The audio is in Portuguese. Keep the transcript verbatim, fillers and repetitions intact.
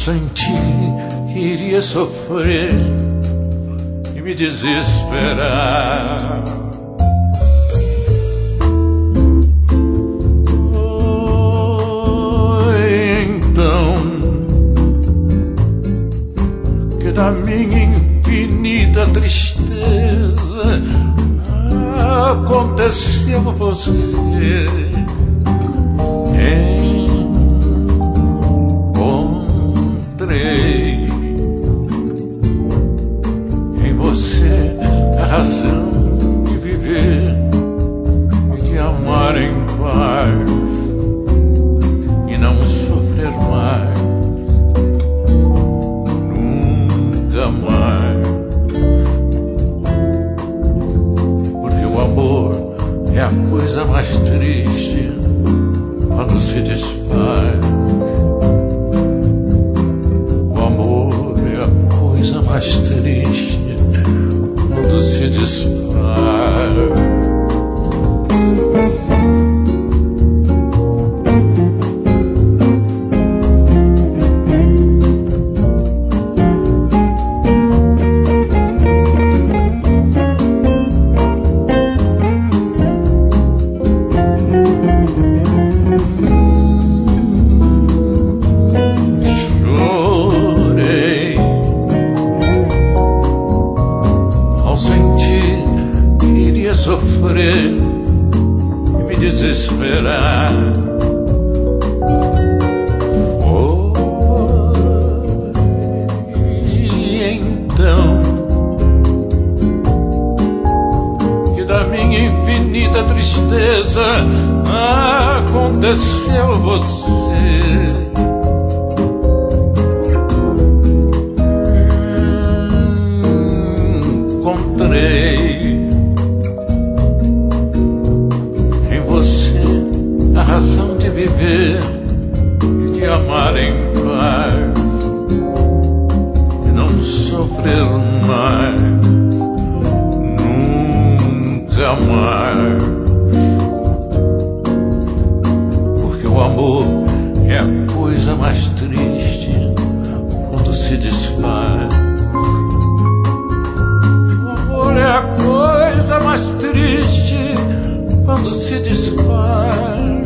senti que iria sofrer e me desesperar. Foi então que da minha infinita tristeza aconteceu você. Encontrei em você a razão de viver e de amar em paz e não sofrer mais, nunca mais. Porque o amor é a coisa mais triste quando se desfaz. O amor é a coisa mais triste quando se desfaz. Sofrer e me desesperar. Foi então que da minha infinita tristeza aconteceu você. Encontrei a razão de viver e de amar em paz e não sofrer mais, nunca mais. Porque o amor é a coisa mais triste quando se desfaz. O amor é a coisa mais triste quando se desfaz.